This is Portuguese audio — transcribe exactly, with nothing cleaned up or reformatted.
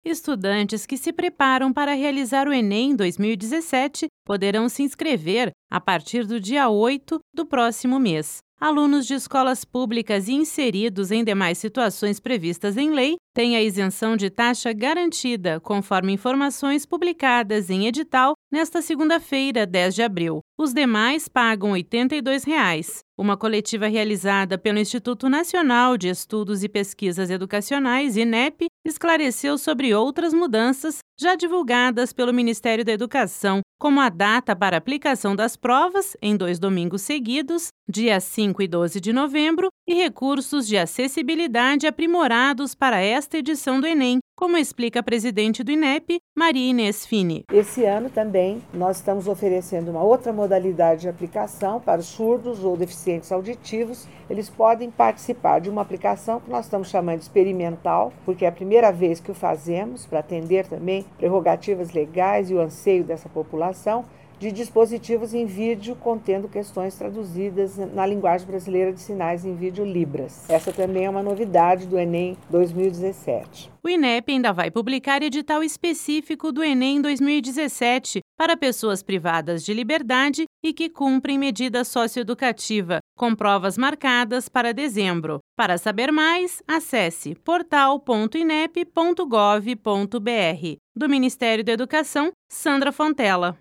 Estudantes que se preparam para realizar o Enem dois mil e dezessete poderão se inscrever a partir do dia oito do próximo mês. Alunos de escolas públicas e inseridos em demais situações previstas em lei têm a isenção de taxa garantida, conforme informações publicadas em edital nesta segunda-feira, dez de abril. Os demais pagam oitenta e dois reais. Uma coletiva realizada pelo Instituto Nacional de Estudos e Pesquisas Educacionais, INEP, esclareceu sobre outras mudanças já divulgadas pelo Ministério da Educação, como a data para aplicação das provas, em dois domingos seguidos, dia cinco e doze de novembro, e recursos de acessibilidade aprimorados para esta edição do Enem, como explica a presidente do INEP, Maria Inês Fini. Esse ano também nós estamos oferecendo uma outra modalidade de aplicação para os surdos ou deficientes auditivos. Eles podem participar de uma aplicação que nós estamos chamando de experimental, porque é a primeira vez que o fazemos para atender também prerrogativas legais e o anseio dessa população, de dispositivos em vídeo contendo questões traduzidas na linguagem brasileira de sinais em vídeo Libras. Essa também é uma novidade do Enem dois mil e dezessete. O INEP ainda vai publicar edital específico do Enem dois mil e dezessete para pessoas privadas de liberdade e que cumprem medida socioeducativa, com provas marcadas para dezembro. Para saber mais, acesse portal ponto inep ponto gov ponto br. Do Ministério da Educação, Sandra Fontela.